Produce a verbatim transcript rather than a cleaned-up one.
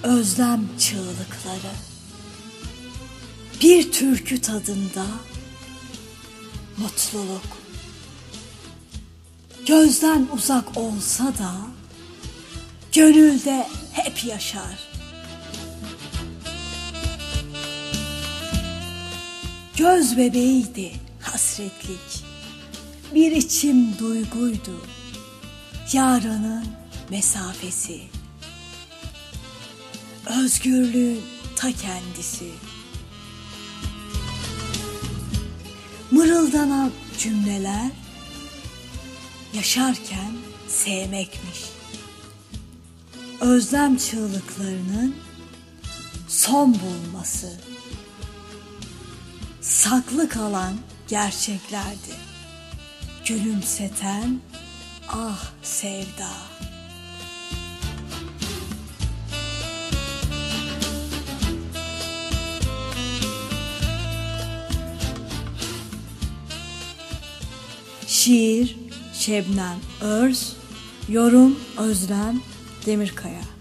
özlem çığlıkları, bir türkü tadında mutluluk. Gözden uzak olsa da gönülde hep yaşar. Göz bebeğiydi hasretlik, bir içim duyguydu, yarının mesafesi. Özgürlüğün ta kendisi. Mırıldanan cümleler yaşarken sevmekmiş. Özlem çığlıklarının son bulması. Saklı kalan gerçeklerdi. Gülümseten ah sevda. Şiir Şebnem Öz, yorum Özlem Demirkaya.